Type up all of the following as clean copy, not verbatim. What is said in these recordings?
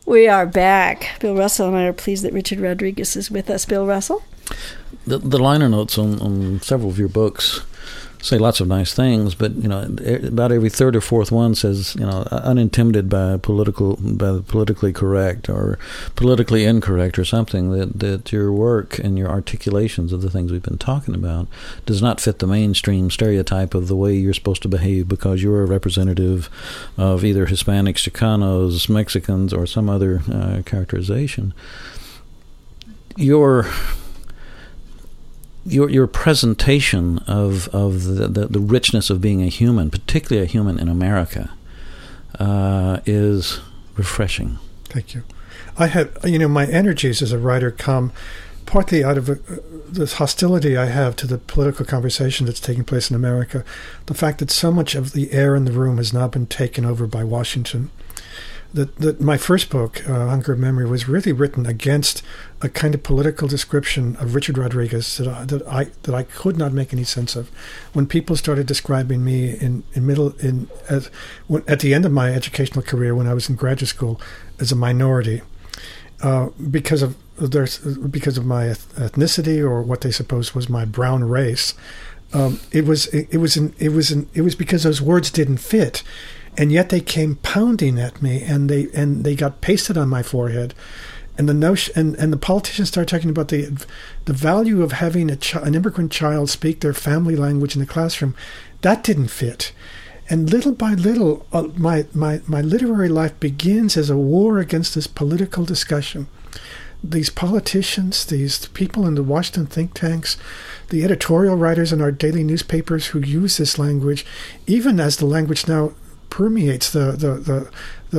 We are back. Bill Russell and I are pleased that Richard Rodriguez is with us. Bill Russell? The liner notes on several of your books say lots of nice things, but about every third or fourth one says, unintimidated by the politically correct or politically incorrect or something, that your work and your articulations of the things we've been talking about does not fit the mainstream stereotype of the way you're supposed to behave because you're a representative of either Hispanics, Chicanos, Mexicans, or some other characterization. Your presentation of the richness of being a human, particularly a human in America, is refreshing. Thank you. I had, my energies as a writer come partly out of this hostility I have to the political conversation that's taking place in America. The fact that so much of the air in the room has now been taken over by Washington. That my first book, Hunger of Memory, was really written against a kind of political description of Richard Rodriguez that I could not make any sense of. When people started describing me at the end of my educational career, when I was in graduate school, as a minority, because of my ethnicity or what they supposed was my brown race, it was because those words didn't fit. And yet they came pounding at me, and they got pasted on my forehead, and the notion and the politicians started talking about the value of having an immigrant child speak their family language in the classroom. That didn't fit, and little by little, my literary life begins as a war against this political discussion. These politicians, these people in the Washington think tanks, the editorial writers in our daily newspapers who use this language, even as the language now permeates the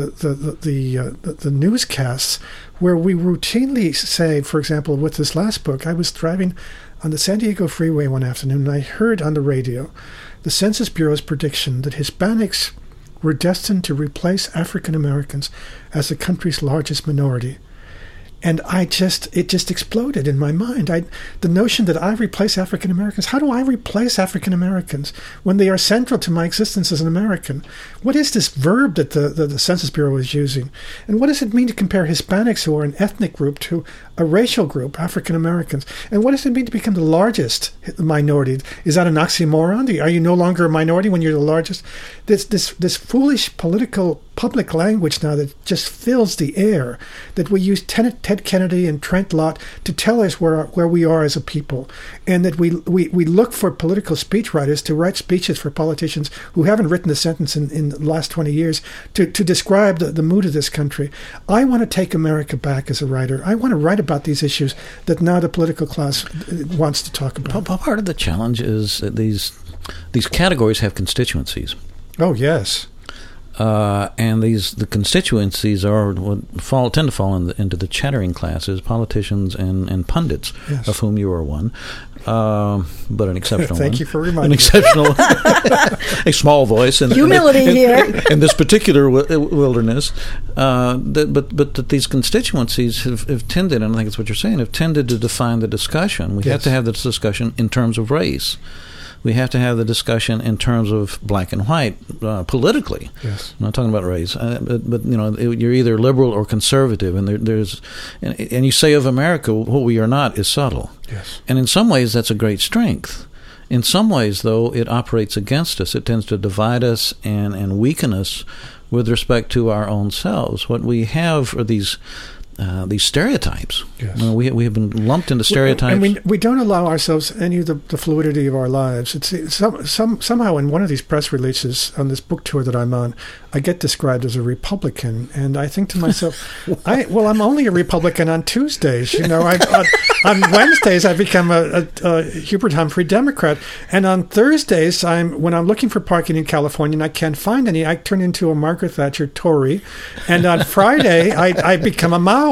newscasts, where we routinely say, for example, with this last book, I was driving on the San Diego freeway one afternoon, and I heard on the radio the Census Bureau's prediction that Hispanics were destined to replace African Americans as the country's largest minority. And it just exploded in my mind. The notion that I replace African Americans. How do I replace African Americans when they are central to my existence as an American? What is this verb that the Census Bureau is using? And what does it mean to compare Hispanics, who are an ethnic group, to a racial group, African Americans? And what does it mean to become the largest minority? Is that an oxymoron? Are you no longer a minority when you're the largest? This foolish political public language now that just fills the air, that we use Ted Kennedy and Trent Lott to tell us where we are as a people, and that we look for political speechwriters to write speeches for politicians who haven't written a sentence in the last 20 years to describe the mood of this country. I want to take America back as a writer. I want to write about these issues that now the political class wants to talk about. Part of the challenge is that these categories have constituencies. Oh, yes. And the constituencies are what tend to fall into the chattering classes, politicians and pundits, yes, of whom you are one, but an exceptional one. Thank you for reminding me. An exceptional, a small voice. Humility here. In this particular wilderness. But these constituencies have tended, and I think it's what you're saying, have tended to define the discussion. We have to have this discussion in terms of race. We have to have the discussion in terms of black and white politically. Yes. I'm not talking about race, but you're either liberal or conservative, and and you say of America, what we are not is subtle. Yes. And in some ways, that's a great strength. In some ways, though, it operates against us. It tends to divide us and weaken us with respect to our own selves. What we have are these stereotypes. Yes. We have been lumped into stereotypes. And we don't allow ourselves any of the fluidity of our lives. It's somehow in one of these press releases on this book tour that I'm on, I get described as a Republican, and I think to myself, I'm only a Republican on Tuesdays. On Wednesdays I become a Hubert Humphrey Democrat, and on Thursdays when I'm looking for parking in California and I can't find any, I turn into a Margaret Thatcher Tory, and on Friday I become a Maoist.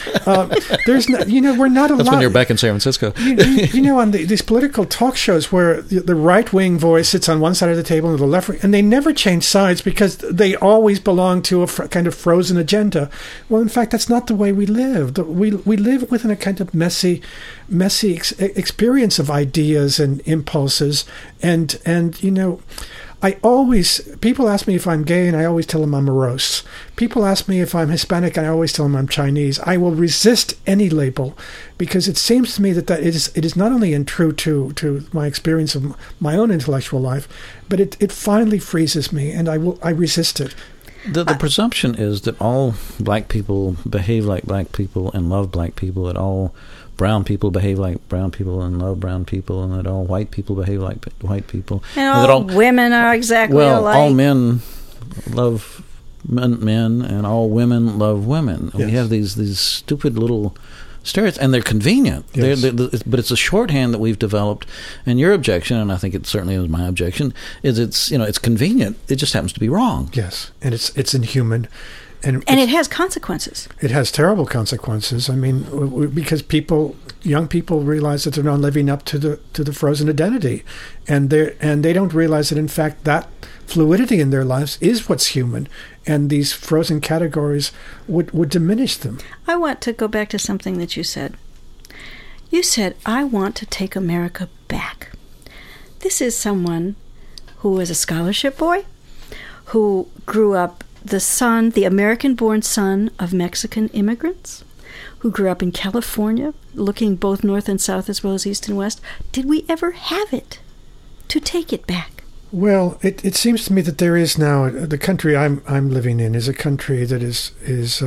We're not allowed. That's when you're back in San Francisco. On these political talk shows where the right-wing voice sits on one side of the table and the left, and they never change sides because they always belong to a kind of frozen agenda. Well, in fact, that's not the way we live. We live within a kind of messy experience of ideas and impulses, and people ask me if I'm gay, and I always tell them I'm morose. People ask me if I'm Hispanic, and I always tell them I'm Chinese. I will resist any label, because it seems to me that it is not only untrue to my experience of my own intellectual life, but it finally freezes me, and I resist it. The presumption is that all black people behave like black people and love black people, that all brown people behave like brown people and love brown people, and that all white people behave like white people. And all women are exactly alike. All men love men, and all women love women. Yes. We have these stupid little stereotypes, and they're convenient. Yes. But it's a shorthand that we've developed. And your objection, and I think it certainly is my objection, is it's convenient. It just happens to be wrong. Yes, and it's inhuman. And it has consequences. It has terrible consequences. I mean, because young people realize that they're not living up to the frozen identity, and they don't realize that in fact that fluidity in their lives is what's human, and these frozen categories would diminish them. I want to go back to something that you said. You said, I want to take America back. This is someone who was a scholarship boy, who grew up the American-born son of Mexican immigrants, who grew up in California, looking both north and south as well as east and west. Did we ever have it to take it back? Well, it seems to me that there is now, the country I'm living in is a country that is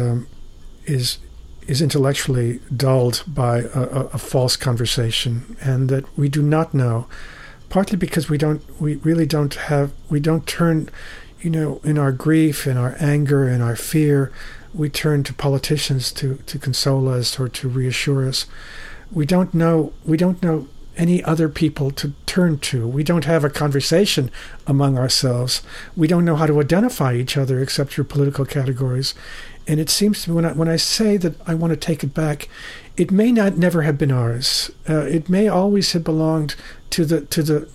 intellectually dulled by a false conversation, and that we do not know, partly because we don't turn, in our grief, in our anger, in our fear, we turn to politicians to console us or to reassure us. We don't know any other people to turn to. We don't have a conversation among ourselves. We don't know how to identify each other except through political categories. And it seems to me when I say that I want to take it back, it may never have been ours. It may always have belonged to the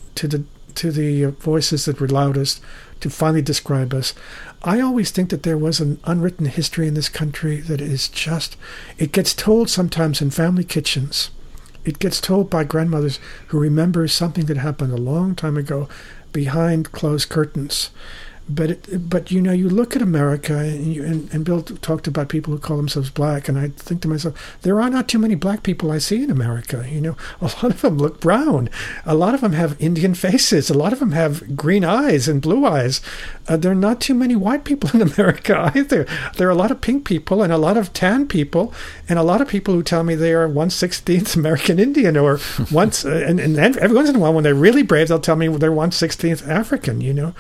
voices that were loudest to finally describe us. I always think that there was an unwritten history in this country that is it gets told sometimes in family kitchens. It gets told by grandmothers who remember something that happened a long time ago behind closed curtains. But you look at America, and Bill talked about people who call themselves black, and I think to myself, there are not too many black people I see in America. A lot of them look brown. A lot of them have Indian faces. A lot of them have green eyes and blue eyes. There are not too many white people in America either. There are a lot of pink people and a lot of tan people, and a lot of people who tell me they are 1/16th American Indian, or once, and every once in a while, when they're really brave, they'll tell me they're 1/16th African.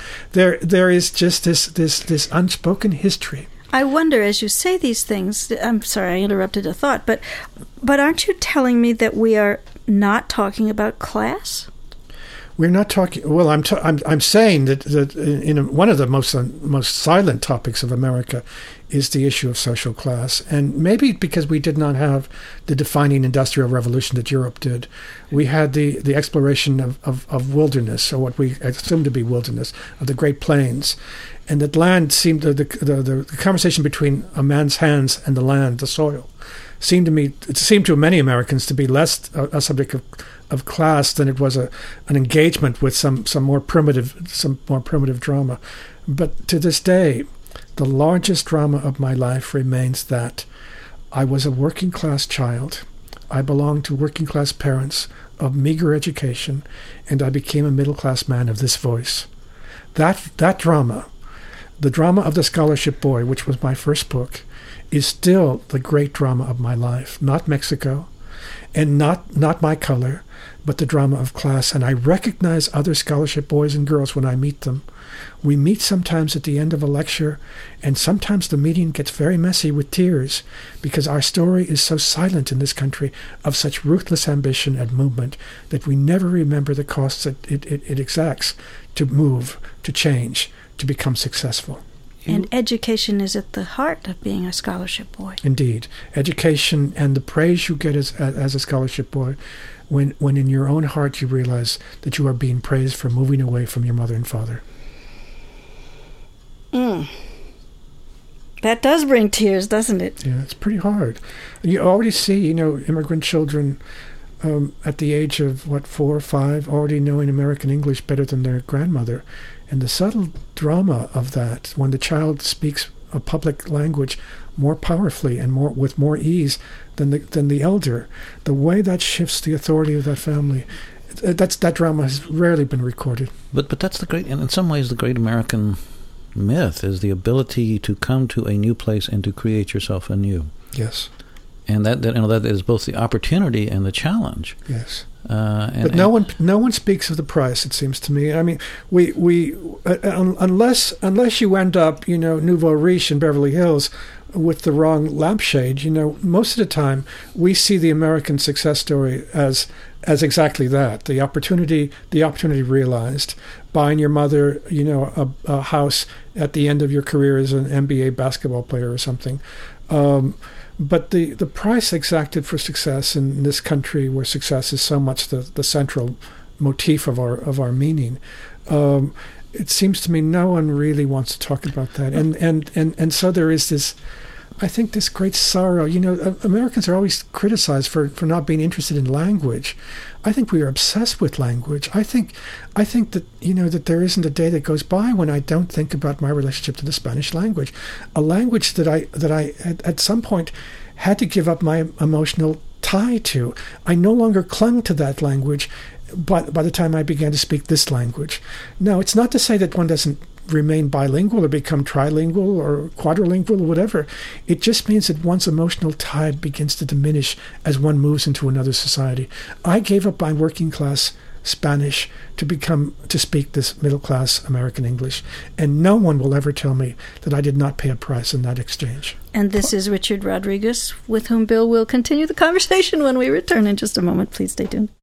There is just this unspoken history. I wonder, as you say these things, I'm sorry I interrupted a thought, but aren't you telling me that we are not talking about class? We're not talking. Well, I'm saying that one of the most silent topics of America is the issue of social class, and maybe because we did not have the defining industrial revolution that Europe did, we had the exploration of wilderness, or what we assume to be wilderness, of the Great Plains, and that land seemed the conversation between a man's hands and the land, the soil, seemed to many Americans to be less a subject of class than it was an engagement with some more primitive drama. But to this day, the largest drama of my life remains that I was a working class child. I belonged to working class parents of meager education, and I became a middle class man of this voice. That drama, the drama of the scholarship boy, which was my first book, is still the great drama of my life. Not Mexico, and not my color, but the drama of class. And I recognize other scholarship boys and girls when I meet them. We meet sometimes at the end of a lecture, and sometimes the meeting gets very messy with tears, because our story is so silent in this country of such ruthless ambition and movement that we never remember the costs that it exacts to move, to change, to become successful. And education is at the heart of being a scholarship boy. Indeed. Education and the praise you get as a scholarship boy, when in your own heart you realize that you are being praised for moving away from your mother and father. That does bring tears, doesn't it? Yeah, it's pretty hard. You already see, immigrant children at the age of, 4 or 5, already knowing American English better than their grandmother. And the subtle drama of that, when the child speaks a public language more powerfully and with more ease than the elder, the way that shifts the authority of that family, that drama has rarely been recorded. But that's the great, and in some ways the great American myth is the ability to come to a new place and to create yourself anew. Yes. And that is both the opportunity and the challenge. Yes. But no one speaks of the price, it seems to me. I mean, we unless you end up, nouveau riche in Beverly Hills with the wrong lampshade, most of the time we see the American success story as exactly that: the opportunity realized, buying your mother, a house at the end of your career as an NBA basketball player or something. But the price exacted for success in this country, where success is so much the central motif of our meaning, it seems to me no one really wants to talk about that, and so there is this, I think, this great sorrow. Americans are always criticized for not being interested in language. I think we are obsessed with language. I think that that there isn't a day that goes by when I don't think about my relationship to the Spanish language, a language that I at some point had to give up my emotional tie to. I no longer clung to that language, but by the time I began to speak this language. Now, it's not to say that one doesn't remain bilingual or become trilingual or quadrilingual or whatever. It just means that one's emotional tie begins to diminish as one moves into another society. I gave up my working class Spanish to speak this middle class American English, and no one will ever tell me that I did not pay a price in that exchange. And this is Richard Rodriguez, with whom Bill will continue the conversation when we return in just a moment. Please stay tuned.